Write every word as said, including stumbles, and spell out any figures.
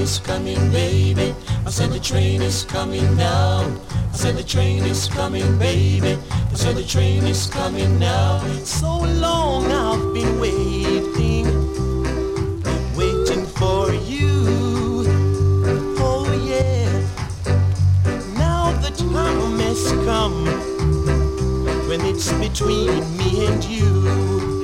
is coming, baby. I said the train is coming now. I said the train is coming, baby. I said the train is coming now. So long I've been waiting, waiting for you. Oh yeah, now the time has come when it's between me and you.